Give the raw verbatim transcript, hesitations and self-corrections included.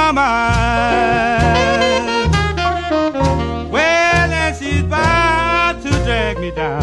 my eyes. Well, and she's about to drag me down.